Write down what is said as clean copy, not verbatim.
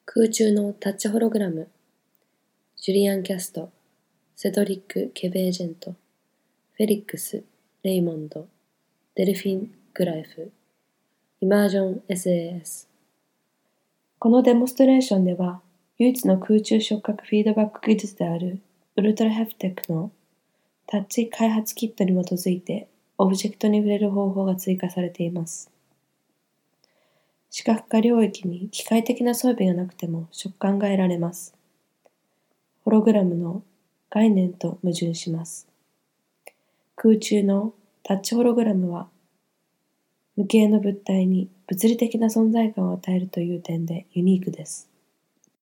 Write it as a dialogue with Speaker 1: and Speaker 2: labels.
Speaker 1: 空中のタッチホログラム、ジュリアン・キャスト、セドリック・ケベージェント、フェリックス・レイモンド、デルフィン・グライフ、イマージョン SAS。
Speaker 2: このデモンストレーションでは、唯一の空中触覚フィードバック技術であるウルトラヘプテックのタッチ開発キットに基づいてオブジェクトに触れる方法が追加されています。視覚化領域に機械的な装備がなくても触感が得られます。ホログラムの概念と矛盾します。空中のタッチホログラムは無形の物体に物理的な存在感を与えるという点でユニークです。